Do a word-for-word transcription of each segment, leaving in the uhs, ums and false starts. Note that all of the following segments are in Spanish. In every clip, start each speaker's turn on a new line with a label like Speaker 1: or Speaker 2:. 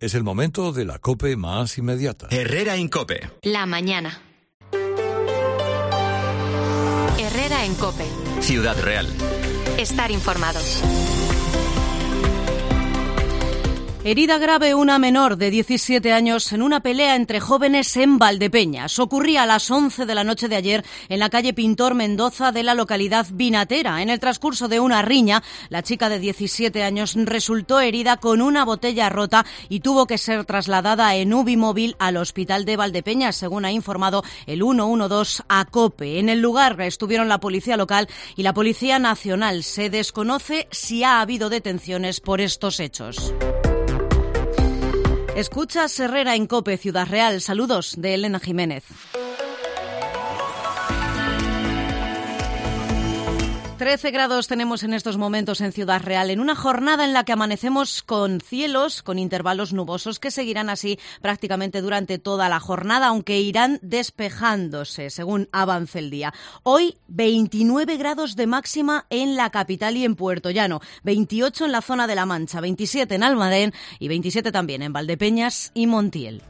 Speaker 1: Es el momento de la COPE más inmediata.
Speaker 2: Herrera en COPE.
Speaker 3: La mañana. Herrera en COPE.
Speaker 2: Ciudad Real.
Speaker 3: Estar informados.
Speaker 4: Herida grave una menor de diecisiete años en una pelea entre jóvenes en Valdepeñas. Ocurría a las once de la noche de ayer en la calle Pintor Mendoza de la localidad vinatera. En el transcurso de una riña, la chica de diecisiete años resultó herida con una botella rota y tuvo que ser trasladada en U B I móvil al hospital de Valdepeñas, según ha informado el ciento doce a COPE. En el lugar estuvieron la policía local y la Policía Nacional. Se desconoce si ha habido detenciones por estos hechos. Escuchas Herrera en COPE, Ciudad Real. Saludos de Elena Jiménez. trece grados tenemos en estos momentos en Ciudad Real, en una jornada en la que amanecemos con cielos, con intervalos nubosos que seguirán así prácticamente durante toda la jornada, aunque irán despejándose según avance el día. Hoy, veintinueve grados de máxima en la capital y en Puerto Llano, veintiocho en la zona de La Mancha, veintisiete en Almadén y veintisiete también en Valdepeñas y Montiel.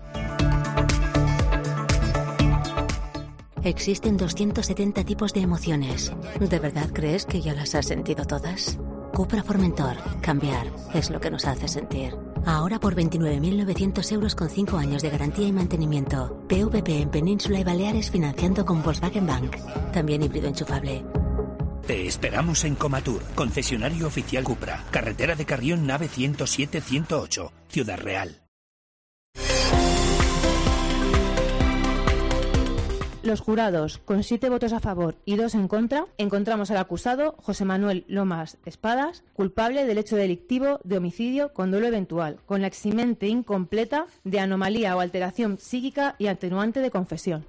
Speaker 5: Existen doscientos setenta tipos de emociones. ¿De verdad crees que ya las has sentido todas? Cupra Formentor. Cambiar es lo que nos hace sentir. Ahora por veintinueve mil novecientos euros con cinco años de garantía y mantenimiento. P V P en Península y Baleares financiando con Volkswagen Bank. También híbrido enchufable.
Speaker 6: Te esperamos en Comatur, concesionario oficial Cupra. Carretera de Carrión, nave ciento siete ciento ocho. Ciudad Real.
Speaker 7: Los jurados, con siete votos a favor y dos en contra, encontramos al acusado José Manuel Lomas Espadas culpable del hecho delictivo de homicidio con dolo eventual, con la eximente incompleta de anomalía o alteración psíquica y atenuante de confesión.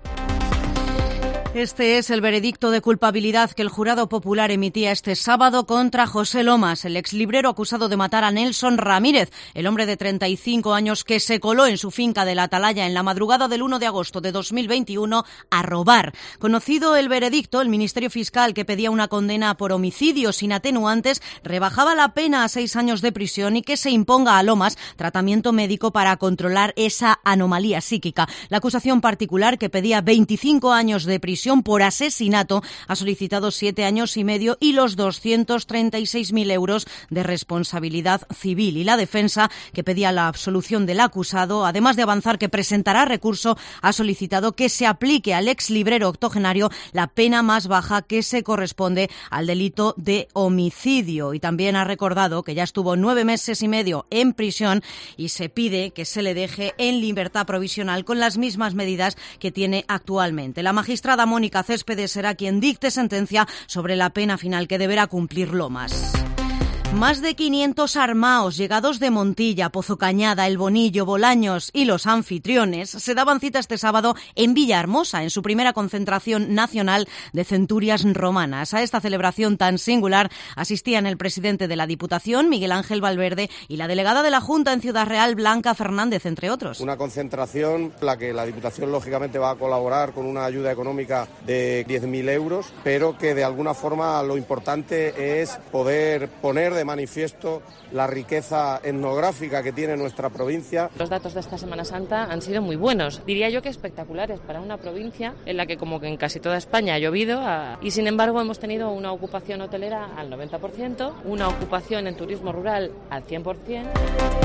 Speaker 4: Este es el veredicto de culpabilidad que el jurado popular emitía este sábado contra José Lomas, el exlibrero acusado de matar a Nelson Ramírez, el hombre de treinta y cinco años que se coló en su finca de La Atalaya en la madrugada del uno de agosto de dos mil veintiuno a robar. Conocido el veredicto, el Ministerio Fiscal, que pedía una condena por homicidio sin atenuantes, rebajaba la pena a seis años de prisión y que se imponga a Lomas tratamiento médico para controlar esa anomalía psíquica. La acusación particular, que pedía veinticinco años de prisión por asesinato, ha solicitado siete años y medio y los doscientos treinta y seis mil euros de responsabilidad civil. Y la defensa, que pedía la absolución del acusado, además de avanzar que presentará recurso, ha solicitado que se aplique al exlibrero octogenario la pena más baja que se corresponde al delito de homicidio. Y también ha recordado que ya estuvo nueve meses y medio en prisión y se pide que se le deje en libertad provisional con las mismas medidas que tiene actualmente. La magistrada Mónica Céspedes será quien dicte sentencia sobre la pena final que deberá cumplir Lomas. Más de quinientos armaos llegados de Montilla, Pozocañada, El Bonillo, Bolaños y los anfitriones se daban cita este sábado en Villahermosa, en su primera concentración nacional de centurias romanas. A esta celebración tan singular asistían el presidente de la Diputación, Miguel Ángel Valverde, y la delegada de la Junta en Ciudad Real, Blanca Fernández, entre otros.
Speaker 8: Una concentración en la que la Diputación lógicamente va a colaborar con una ayuda económica de diez mil euros, pero que de alguna forma lo importante es poder poner de de manifiesto la riqueza etnográfica que tiene nuestra provincia.
Speaker 9: Los datos de esta Semana Santa han sido muy buenos, diría yo que espectaculares para una provincia en la que, como que en casi toda España, ha llovido a... y sin embargo hemos tenido una ocupación hotelera al noventa por ciento, una ocupación en turismo rural al cien por ciento.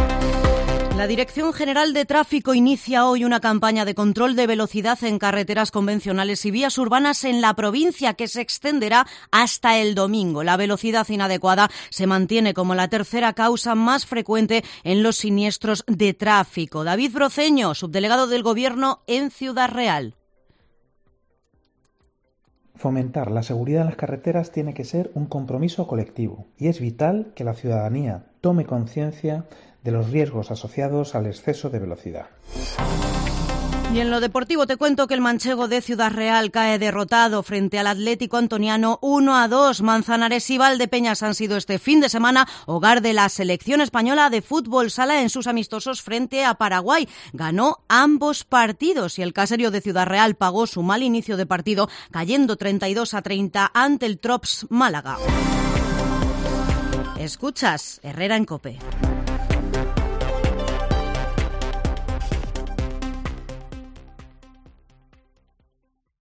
Speaker 4: La Dirección General de Tráfico inicia hoy una campaña de control de velocidad en carreteras convencionales y vías urbanas en la provincia, que se extenderá hasta el domingo. La velocidad inadecuada se mantiene como la tercera causa más frecuente en los siniestros de tráfico. David Broceño, subdelegado del Gobierno en Ciudad Real.
Speaker 10: Fomentar la seguridad en las carreteras tiene que ser un compromiso colectivo y es vital que la ciudadanía tome conciencia de los riesgos asociados al exceso de velocidad.
Speaker 4: Y en lo deportivo te cuento que el manchego de Ciudad Real cae derrotado frente al Atlético Antoniano uno a dos. Manzanares y Valdepeñas han sido este fin de semana hogar de la selección española de fútbol sala en sus amistosos frente a Paraguay. Ganó ambos partidos y el caserio de Ciudad Real pagó su mal inicio de partido, cayendo treinta y dos a treinta ante el Trops Málaga. Escuchas Herrera en COPE.